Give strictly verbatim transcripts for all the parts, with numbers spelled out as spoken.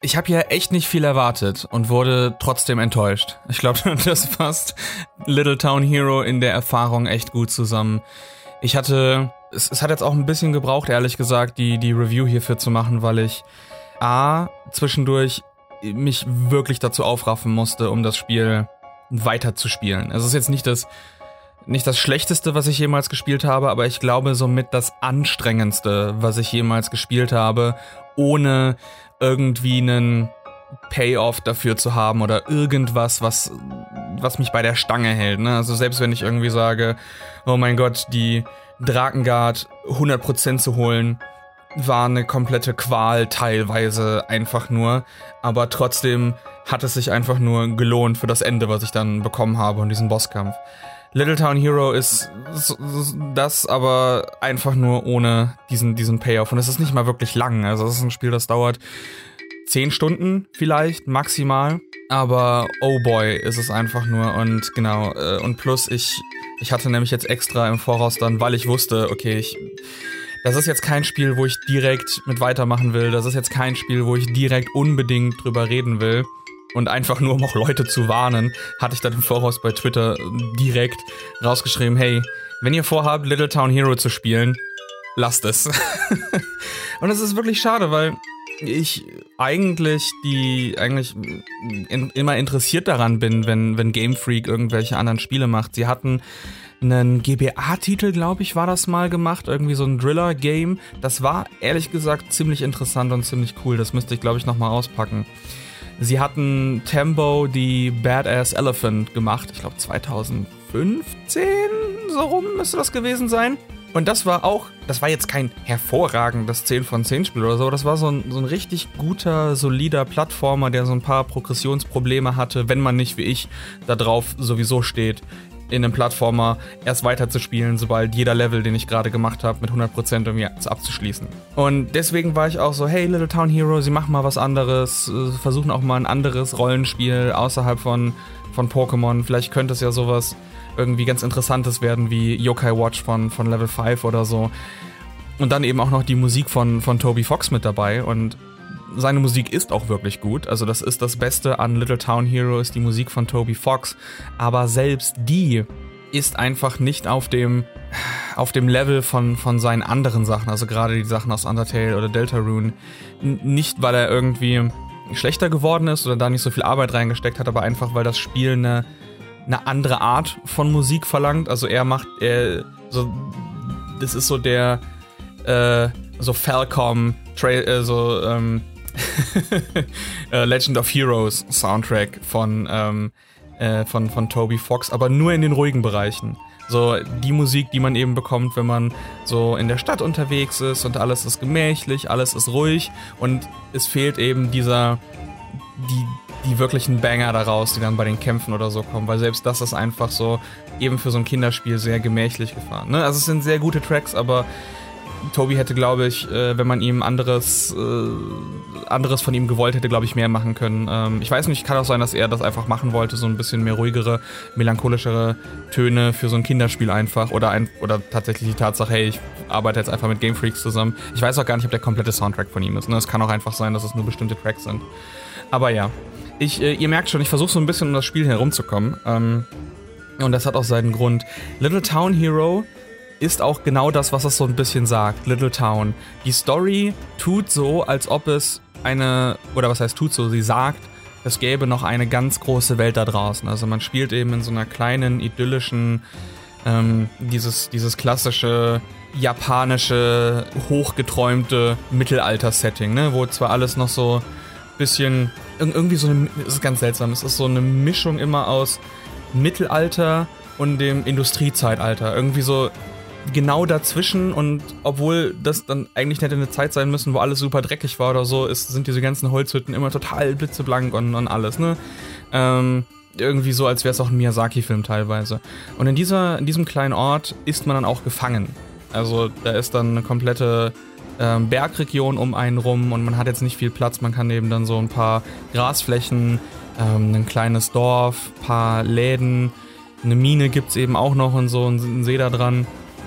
Ich habe hier echt nicht viel erwartet und wurde trotzdem enttäuscht. Ich glaube, das fasst Little Town Hero in der Erfahrung echt gut zusammen. Ich hatte, es, es hat jetzt auch ein bisschen gebraucht, ehrlich gesagt, die, die Review hierfür zu machen, weil ich A, zwischendurch mich wirklich dazu aufraffen musste, um das Spiel weiter zu spielen. Es ist jetzt nicht das, nicht das Schlechteste, was ich jemals gespielt habe, aber ich glaube somit das Anstrengendste, was ich jemals gespielt habe, ohne irgendwie einen Payoff dafür zu haben oder irgendwas, was, was mich bei der Stange hält. Ne? Also selbst wenn ich irgendwie sage, oh mein Gott, die Drakengard hundert Prozent zu holen, war eine komplette Qual teilweise einfach nur, aber trotzdem hat es sich einfach nur gelohnt für das Ende, was ich dann bekommen habe und diesen Bosskampf. Little Town Hero ist das, aber einfach nur ohne diesen, diesen Payoff. Und es ist nicht mal wirklich lang. Also es ist ein Spiel, das dauert zehn Stunden vielleicht, maximal. Aber oh boy, ist es einfach nur. Und genau, und plus ich, ich hatte nämlich jetzt extra im Voraus dann, weil ich wusste, okay, ich, das ist jetzt kein Spiel, wo ich direkt mit weitermachen will. Das ist jetzt kein Spiel, wo ich direkt unbedingt drüber reden will. Und einfach nur, um auch Leute zu warnen, hatte ich dann im Voraus bei Twitter direkt rausgeschrieben, hey, wenn ihr vorhabt, Little Town Hero zu spielen, lasst es. Und es ist wirklich schade, weil ich eigentlich die, eigentlich in, immer interessiert daran bin, wenn, wenn Game Freak irgendwelche anderen Spiele macht. Sie hatten einen G B A-Titel, glaube ich, war das mal gemacht, irgendwie so ein Driller-Game. Das war, ehrlich gesagt, ziemlich interessant und ziemlich cool. Das müsste ich, glaube ich, nochmal auspacken. Sie hatten Tembo die Badass Elephant gemacht, ich glaube zwanzig fünfzehn, so rum müsste das gewesen sein. Und das war auch, das war jetzt kein hervorragendes zehn von zehn Spiel oder so, das war so ein, so ein richtig guter, solider Plattformer, der so ein paar Progressionsprobleme hatte, wenn man nicht wie ich da drauf sowieso steht, in einem Plattformer erst weiter zu spielen, sobald jeder Level, den ich gerade gemacht habe, mit hundert Prozent irgendwie abzuschließen. Und deswegen war ich auch so, hey, Little Town Hero, sie machen mal was anderes, versuchen auch mal ein anderes Rollenspiel außerhalb von, von Pokémon. Vielleicht könnte es ja sowas irgendwie ganz Interessantes werden, wie Yokai Watch von, von Level fünf oder so. Und dann eben auch noch die Musik von, von Toby Fox mit dabei und seine Musik ist auch wirklich gut, also das ist das Beste an Little Town Hero, ist die Musik von Toby Fox, aber selbst die ist einfach nicht auf dem auf dem Level von, von seinen anderen Sachen, also gerade die Sachen aus Undertale oder Deltarune, N- nicht weil er irgendwie schlechter geworden ist oder da nicht so viel Arbeit reingesteckt hat, aber einfach weil das Spiel eine, eine andere Art von Musik verlangt, also er macht, er, so, das ist so der, äh, so Falcom, Tra- äh, so, ähm, Legend of Heroes Soundtrack von, ähm, äh, von, von Toby Fox, aber nur in den ruhigen Bereichen. So die Musik, die man eben bekommt, wenn man so in der Stadt unterwegs ist und alles ist gemächlich, alles ist ruhig und es fehlt eben dieser, die, die wirklichen Banger daraus, die dann bei den Kämpfen oder so kommen, weil selbst das ist einfach so eben für so ein Kinderspiel sehr gemächlich gefahren. Ne? Also es sind sehr gute Tracks, aber Toby hätte, glaube ich, äh, wenn man ihm anderes, äh, anderes von ihm gewollt hätte, glaube ich, mehr machen können. Ähm, ich weiß nicht, kann auch sein, dass er das einfach machen wollte, so ein bisschen mehr ruhigere, melancholischere Töne für so ein Kinderspiel einfach. Oder, ein, oder tatsächlich die Tatsache, hey, ich arbeite jetzt einfach mit Game Freaks zusammen. Ich weiß auch gar nicht, ob der komplette Soundtrack von ihm ist. Ne? Es kann auch einfach sein, dass es nur bestimmte Tracks sind. Aber ja, ich, äh, ihr merkt schon, ich versuche so ein bisschen um das Spiel herumzukommen. Ähm, und das hat auch seinen Grund. Little Town Hero ist auch genau das, was es so ein bisschen sagt, Little Town. Die Story tut so, als ob es eine, oder was heißt tut so, sie sagt, es gäbe noch eine ganz große Welt da draußen. Also man spielt eben in so einer kleinen, idyllischen, ähm, dieses, dieses klassische, japanische, hochgeträumte Mittelalter-Setting, ne, wo zwar alles noch so ein bisschen, irgendwie so eine, es ist ganz seltsam, es ist so eine Mischung immer aus Mittelalter und dem Industriezeitalter. Irgendwie so genau dazwischen, und obwohl das dann eigentlich hätte eine Zeit sein müssen, wo alles super dreckig war oder so, ist, sind diese ganzen Holzhütten immer total blitzeblank und, und alles, ne? Ähm, irgendwie so, als wäre es auch ein Miyazaki-Film teilweise. Und in dieser, in diesem kleinen Ort ist man dann auch gefangen. Also da ist dann eine komplette ähm, Bergregion um einen rum und man hat jetzt nicht viel Platz, man kann eben dann so ein paar Grasflächen, ähm, ein kleines Dorf, paar Läden, eine Mine gibt's eben auch noch und so, ein See da dran.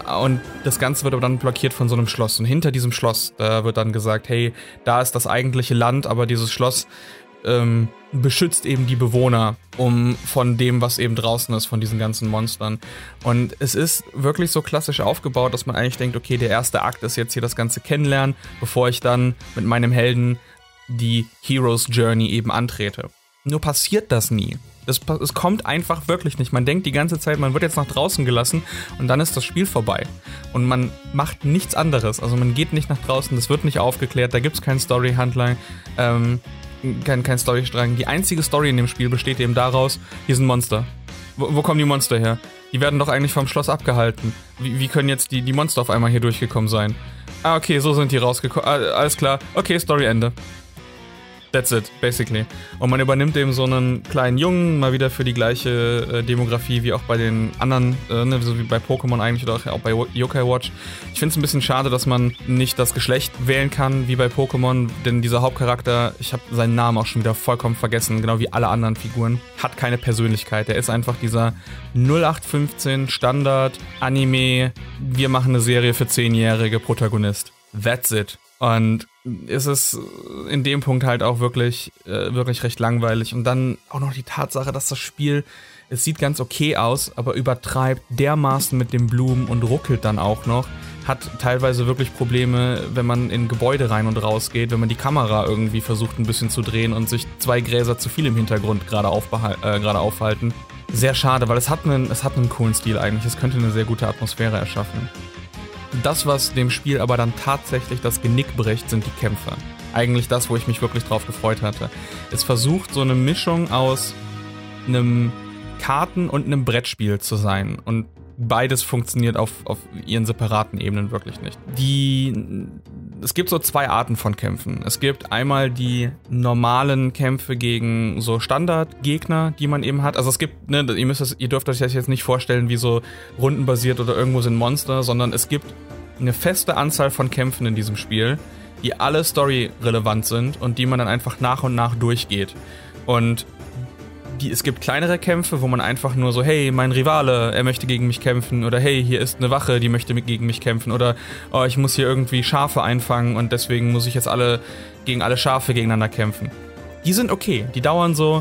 Und das Ganze wird aber dann blockiert von so einem Schloss. Und hinter diesem Schloss, da wird dann gesagt, hey, da ist das eigentliche Land, aber dieses Schloss ähm, beschützt eben die Bewohner um von dem, was eben draußen ist, von diesen ganzen Monstern. Und es ist wirklich so klassisch aufgebaut, dass man eigentlich denkt, okay, der erste Akt ist jetzt hier das Ganze kennenlernen, bevor ich dann mit meinem Helden die Hero's Journey eben antrete. Nur passiert das nie. Es, es kommt einfach wirklich nicht. Man denkt die ganze Zeit, man wird jetzt nach draußen gelassen und dann ist das Spiel vorbei. Und man macht nichts anderes. Also man geht nicht nach draußen, das wird nicht aufgeklärt, da gibt es keinen Story-Handler, ähm, kein, kein Storystrang. Die einzige Story in dem Spiel besteht eben daraus, hier sind Monster. Wo, wo kommen die Monster her? Die werden doch eigentlich vom Schloss abgehalten. Wie, wie können jetzt die, die Monster auf einmal hier durchgekommen sein? Ah, okay, so sind die rausgekommen. Ah, alles klar. Okay, Story-Ende. That's it, basically. Und man übernimmt eben so einen kleinen Jungen, mal wieder für die gleiche äh, Demografie wie auch bei den anderen, äh, ne, so wie bei Pokémon eigentlich oder auch bei Yokai Watch. Ich finde es ein bisschen schade, dass man nicht das Geschlecht wählen kann wie bei Pokémon, denn dieser Hauptcharakter, ich habe seinen Namen auch schon wieder vollkommen vergessen, genau wie alle anderen Figuren, hat keine Persönlichkeit. Er ist einfach dieser null acht fünfzehn Standard Anime, wir machen eine Serie für zehnjährige Protagonist. That's it. Und ist es in dem Punkt halt auch wirklich, äh, wirklich recht langweilig. Und dann auch noch die Tatsache, dass das Spiel, es sieht ganz okay aus, aber übertreibt dermaßen mit den Blumen und ruckelt dann auch noch. Hat teilweise wirklich Probleme, wenn man in Gebäude rein und raus geht, wenn man die Kamera irgendwie versucht ein bisschen zu drehen und sich zwei Gräser zu viel im Hintergrund gerade aufbehal- äh, gerade aufhalten. Sehr schade, weil es hat einen, es hat einen coolen Stil eigentlich. Es könnte eine sehr gute Atmosphäre erschaffen. Das, was dem Spiel aber dann tatsächlich das Genick bricht, sind die Kämpfe. Eigentlich das, wo ich mich wirklich drauf gefreut hatte. Es versucht so eine Mischung aus einem Karten- und einem Brettspiel zu sein. Und beides funktioniert auf, auf ihren separaten Ebenen wirklich nicht. Die, es gibt so zwei Arten von Kämpfen. Es gibt einmal die normalen Kämpfe gegen so Standardgegner, die man eben hat. Also es gibt, ne, ihr müsst das, ihr dürft euch das jetzt nicht vorstellen wie so rundenbasiert oder irgendwo sind Monster, sondern es gibt eine feste Anzahl von Kämpfen in diesem Spiel, die alle storyrelevant sind und die man dann einfach nach und nach durchgeht. Und Die, es gibt kleinere Kämpfe, wo man einfach nur so, hey, mein Rivale, er möchte gegen mich kämpfen, oder hey, hier ist eine Wache, die möchte gegen mich kämpfen, oder oh, ich muss hier irgendwie Schafe einfangen und deswegen muss ich jetzt alle gegen alle Schafe gegeneinander kämpfen. Die sind okay, die dauern so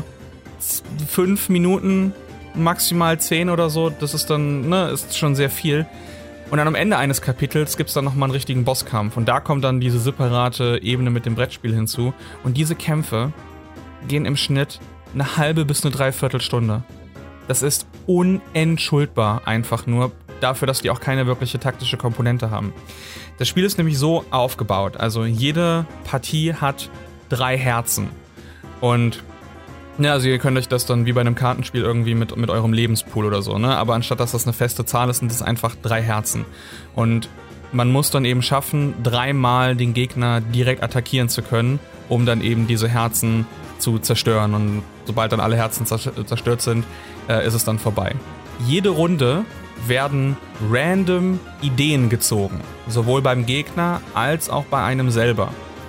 fünf Minuten, maximal zehn oder so, das ist dann, ne, ist schon sehr viel. Und dann am Ende eines Kapitels gibt es dann nochmal einen richtigen Bosskampf und da kommt dann diese separate Ebene mit dem Brettspiel hinzu und diese Kämpfe gehen im Schnitt eine halbe bis eine Dreiviertelstunde. Das ist unentschuldbar einfach nur dafür, dass die auch keine wirkliche taktische Komponente haben. Das Spiel ist nämlich so aufgebaut, also jede Partie hat drei Herzen. Und ja, also ihr könnt euch das dann wie bei einem Kartenspiel irgendwie mit, mit eurem Lebenspool oder so, ne? Aber anstatt dass das eine feste Zahl ist, sind das einfach drei Herzen. Und man muss dann eben schaffen, dreimal den Gegner direkt attackieren zu können, um dann eben diese Herzen zu zerstören. Und sobald dann alle Herzen zerstört sind, äh, ist es dann vorbei. Jede Runde werden random Ideen gezogen. Sowohl beim Gegner als auch bei einem selber.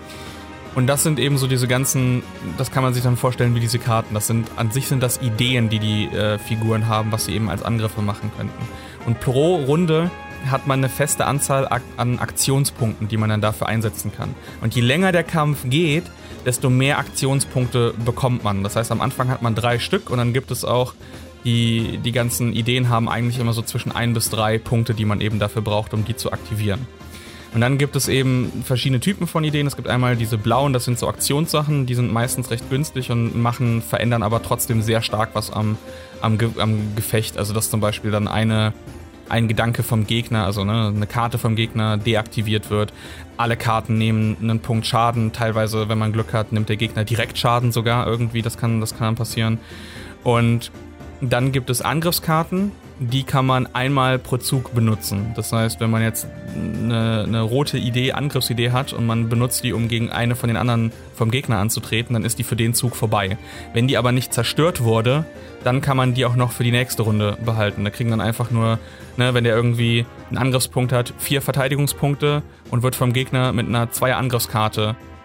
Und das sind eben so diese ganzen, das kann man sich dann vorstellen wie diese Karten. Das sind, an sich sind das Ideen, die die äh, Figuren haben, was sie eben als Angriffe machen könnten. Und pro Runde hat man eine feste Anzahl ak- an Aktionspunkten, die man dann dafür einsetzen kann. Und je länger der Kampf geht, desto mehr Aktionspunkte bekommt man. Das heißt, am Anfang hat man drei Stück und dann gibt es auch, die, die ganzen Ideen haben eigentlich immer so zwischen ein bis drei Punkte, die man eben dafür braucht, um die zu aktivieren. Und dann gibt es eben verschiedene Typen von Ideen. Es gibt einmal diese blauen, das sind so Aktionssachen, die sind meistens recht günstig und machen, verändern aber trotzdem sehr stark was am, am, Ge- am Gefecht. Also dass zum Beispiel dann eine, ein Gedanke vom Gegner, also ne, eine Karte vom Gegner deaktiviert wird. Alle Karten nehmen einen Punkt Schaden. Teilweise, wenn man Glück hat, nimmt der Gegner direkt Schaden sogar irgendwie. Das kann, das kann passieren. Und dann gibt es Angriffskarten. Die kann man einmal pro Zug benutzen. Das heißt, wenn man jetzt eine, eine rote Idee, Angriffsidee hat und man benutzt die, um gegen eine von den anderen vom Gegner anzutreten, dann ist die für den Zug vorbei. Wenn die aber nicht zerstört wurde, dann kann man die auch noch für die nächste Runde behalten. Da kriegen dann einfach nur, ne, wenn der irgendwie einen Angriffspunkt hat, vier Verteidigungspunkte und wird vom Gegner mit einer Zweier-Angriffskarte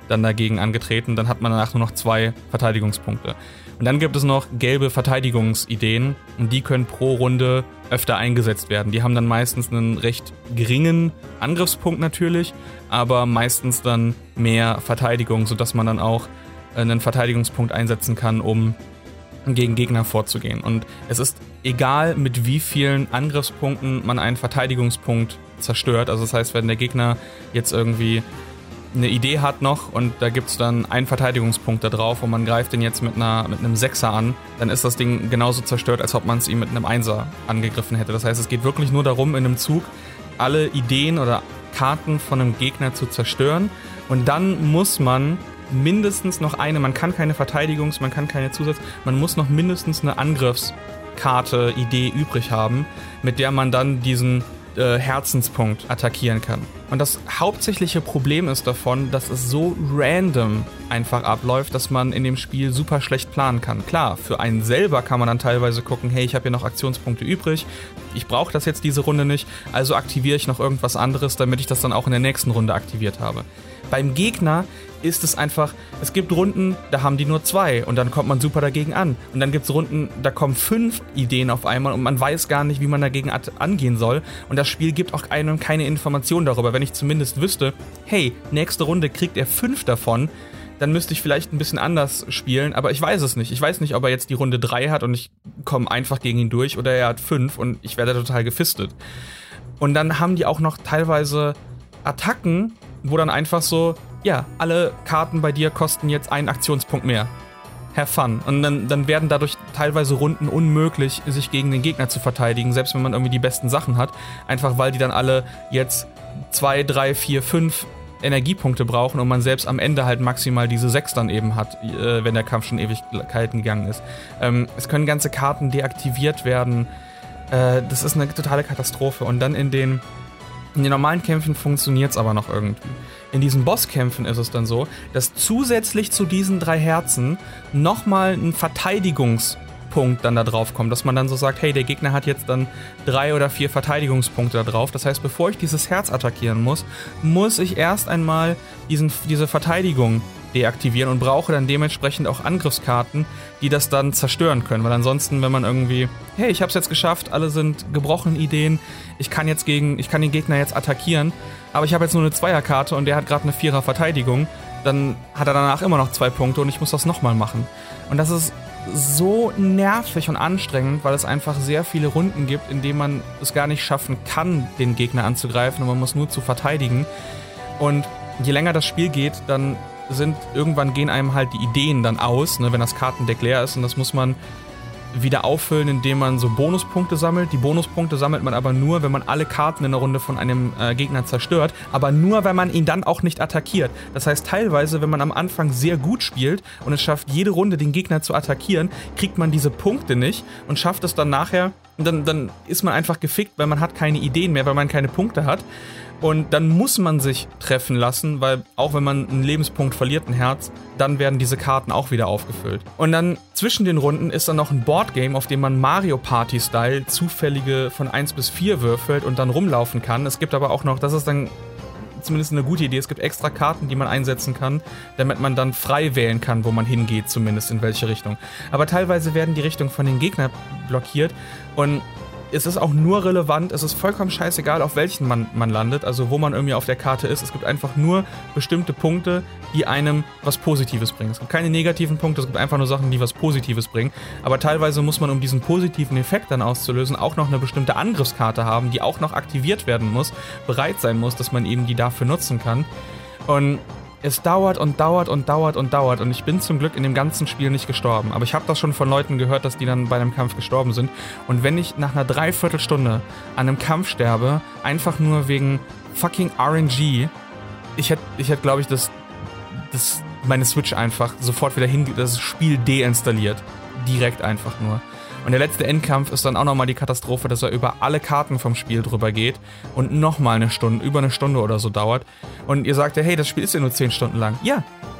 dann dagegen angetreten. Dann hat man danach nur noch zwei Verteidigungspunkte. Und dann gibt es noch gelbe Verteidigungsideen und die können pro Runde öfter eingesetzt werden. Die haben dann meistens einen recht geringen Angriffspunkt natürlich, aber meistens dann mehr Verteidigung, sodass man dann auch einen Verteidigungspunkt einsetzen kann, um gegen Gegner vorzugehen. Und es ist egal, mit wie vielen Angriffspunkten man einen Verteidigungspunkt zerstört. Also das heißt, wenn der Gegner jetzt irgendwie eine Idee hat noch und da gibt es dann einen Verteidigungspunkt da drauf und man greift den jetzt mit, einer, mit einem Sechser an, dann ist das Ding genauso zerstört, als ob man es ihm mit einem Einser angegriffen hätte. Das heißt, es geht wirklich nur darum, in einem Zug alle Ideen oder Karten von einem Gegner zu zerstören und dann muss man mindestens noch eine, man kann keine Verteidigungs-, man kann keine Zusatz, man muss noch mindestens eine Angriffskarte, Idee übrig haben, mit der man dann diesen äh, Herzenspunkt attackieren kann. Und das hauptsächliche Problem ist davon, dass es so random einfach abläuft, dass man in dem Spiel super schlecht planen kann. Klar, für einen selber kann man dann teilweise gucken, hey, ich habe hier noch Aktionspunkte übrig, ich brauche das jetzt diese Runde nicht, also aktiviere ich noch irgendwas anderes, damit ich das dann auch in der nächsten Runde aktiviert habe. Beim Gegner ist es einfach, es gibt Runden, da haben die nur zwei und dann kommt man super dagegen an. Und dann gibt es Runden, da kommen fünf Ideen auf einmal und man weiß gar nicht, wie man dagegen angehen soll. Und das Spiel gibt auch einem keine Information darüber. Wenn ich zumindest wüsste, hey, nächste Runde kriegt er fünf davon, dann müsste ich vielleicht ein bisschen anders spielen, aber ich weiß es nicht. Ich weiß nicht, ob er jetzt die Runde drei hat und ich komme einfach gegen ihn durch oder er hat fünf und ich werde total gefistet. Und dann haben die auch noch teilweise Attacken, wo dann einfach so, ja, alle Karten bei dir kosten jetzt einen Aktionspunkt mehr. Have fun. Und dann, dann werden dadurch teilweise Runden unmöglich, sich gegen den Gegner zu verteidigen, selbst wenn man irgendwie die besten Sachen hat. Einfach weil die dann alle jetzt zwei, drei, vier, fünf Energiepunkte brauchen und man selbst am Ende halt maximal diese sechs dann eben hat, äh, wenn der Kampf schon Ewigkeiten gegangen ist. Ähm, es können ganze Karten deaktiviert werden. Äh, das ist eine totale Katastrophe. Und dann in den In den normalen Kämpfen funktioniert es aber noch irgendwie. In diesen Bosskämpfen ist es dann so, dass zusätzlich zu diesen drei Herzen nochmal ein Verteidigungspunkt dann da drauf kommt, dass man dann so sagt, hey, der Gegner hat jetzt dann drei oder vier Verteidigungspunkte da drauf. Das heißt, bevor ich dieses Herz attackieren muss, muss ich erst einmal diesen, diese Verteidigung deaktivieren und brauche dann dementsprechend auch Angriffskarten, die das dann zerstören können. Weil ansonsten, wenn man irgendwie, hey, ich hab's jetzt geschafft, alle sind gebrochen Ideen, ich kann jetzt gegen, ich kann den Gegner jetzt attackieren, aber ich habe jetzt nur eine Zweierkarte und der hat gerade eine Vierer Verteidigung, dann hat er danach immer noch zwei Punkte und ich muss das nochmal machen. Und das ist so nervig und anstrengend, weil es einfach sehr viele Runden gibt, in denen man es gar nicht schaffen kann, den Gegner anzugreifen und man muss nur zu verteidigen. Und je länger das Spiel geht, dann sind, irgendwann gehen einem halt die Ideen dann aus, ne, wenn das Kartendeck leer ist und das muss man wieder auffüllen, indem man so Bonuspunkte sammelt. Die Bonuspunkte sammelt man aber nur, wenn man alle Karten in der Runde von einem äh, Gegner zerstört, aber nur, wenn man ihn dann auch nicht attackiert. Das heißt, teilweise, wenn man am Anfang sehr gut spielt und es schafft, jede Runde den Gegner zu attackieren, kriegt man diese Punkte nicht und schafft es dann nachher, dann, dann ist man einfach gefickt, weil man hat keine Ideen mehr, weil man keine Punkte hat. Und dann muss man sich treffen lassen, weil auch wenn man einen Lebenspunkt verliert, ein Herz, dann werden diese Karten auch wieder aufgefüllt. Und dann zwischen den Runden ist dann noch ein Boardgame, auf dem man Mario Party-Style zufällige von eins bis vier würfelt und dann rumlaufen kann. Es gibt aber auch noch, das ist dann zumindest eine gute Idee, es gibt extra Karten, die man einsetzen kann, damit man dann frei wählen kann, wo man hingeht, zumindest in welche Richtung. Aber teilweise werden die Richtungen von den Gegnern blockiert und es ist auch nur relevant, es ist vollkommen scheißegal, auf welchen man, man landet, also wo man irgendwie auf der Karte ist. Es gibt einfach nur bestimmte Punkte, die einem was Positives bringen. Es gibt keine negativen Punkte, es gibt einfach nur Sachen, die was Positives bringen. Aber teilweise muss man, um diesen positiven Effekt dann auszulösen, auch noch eine bestimmte Angriffskarte haben, die auch noch aktiviert werden muss, bereit sein muss, dass man eben die dafür nutzen kann. Und es dauert und dauert und dauert und dauert und ich bin zum Glück in dem ganzen Spiel nicht gestorben. Aber ich habe das schon von Leuten gehört, dass die dann bei einem Kampf gestorben sind. Und wenn ich nach einer Dreiviertelstunde an einem Kampf sterbe, einfach nur wegen fucking R N G, ich hätte, ich hätte, glaube ich, das, das, meine Switch einfach sofort wieder hin, das Spiel deinstalliert. Direkt einfach nur. Und der letzte Endkampf ist dann auch nochmal die Katastrophe, dass er über alle Karten vom Spiel drüber geht und nochmal eine Stunde, über eine Stunde oder so dauert. Und ihr sagt ja, hey, das Spiel ist ja nur zehn Stunden lang. Ja,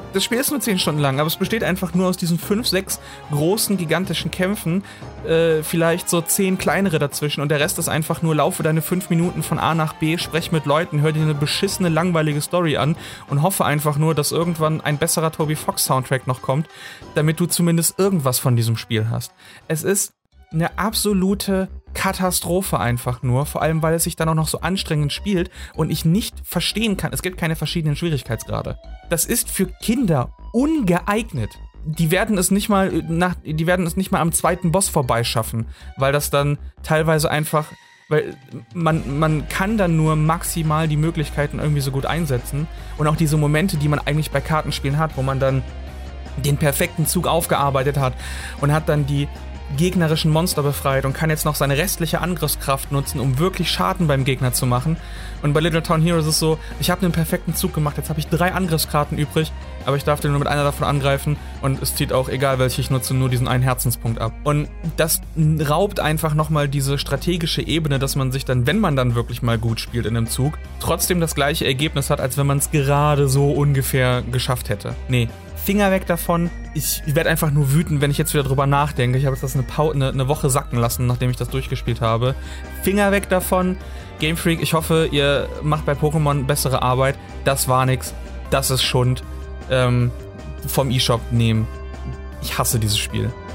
Das Spiel ist nur zehn Stunden lang, aber es besteht einfach nur aus diesen fünf, sechs großen, gigantischen Kämpfen, äh, vielleicht so zehn kleinere dazwischen und der Rest ist einfach nur, laufe deine fünf Minuten von A nach B, sprech mit Leuten, hör dir eine beschissene, langweilige Story an und hoffe einfach nur, dass irgendwann ein besserer Toby Fox Soundtrack noch kommt, damit du zumindest irgendwas von diesem Spiel hast. Es ist eine absolute Katastrophe einfach nur, vor allem, weil es sich dann auch noch so anstrengend spielt und ich nicht verstehen kann, es gibt keine verschiedenen Schwierigkeitsgrade. Das ist für Kinder ungeeignet. Die werden es nicht mal nach, die werden es nicht mal am zweiten Boss vorbeischaffen, weil das dann teilweise einfach, weil man, man kann dann nur maximal die Möglichkeiten irgendwie so gut einsetzen und auch diese Momente, die man eigentlich bei Kartenspielen hat, wo man dann den perfekten Zug aufgearbeitet hat und hat dann die gegnerischen Monster befreit und kann jetzt noch seine restliche Angriffskraft nutzen, um wirklich Schaden beim Gegner zu machen. Und bei Little Town Hero ist es so, ich habe einen perfekten Zug gemacht, jetzt habe ich drei Angriffskarten übrig, aber ich darf den nur mit einer davon angreifen und es zieht auch, egal welche ich nutze, nur diesen einen Herzenspunkt ab. Und das raubt einfach nochmal diese strategische Ebene, dass man sich dann, wenn man dann wirklich mal gut spielt in einem Zug, trotzdem das gleiche Ergebnis hat, als wenn man es gerade so ungefähr geschafft hätte. Nee. Finger weg davon. Ich werde einfach nur wütend, wenn ich jetzt wieder drüber nachdenke. Ich habe jetzt das eine, Pau- eine, eine Woche sacken lassen, nachdem ich das durchgespielt habe. Finger weg davon. Game Freak, ich hoffe, ihr macht bei Pokémon bessere Arbeit. Das war nix. Das ist Schund. Ähm, vom eShop nehmen. Ich hasse dieses Spiel.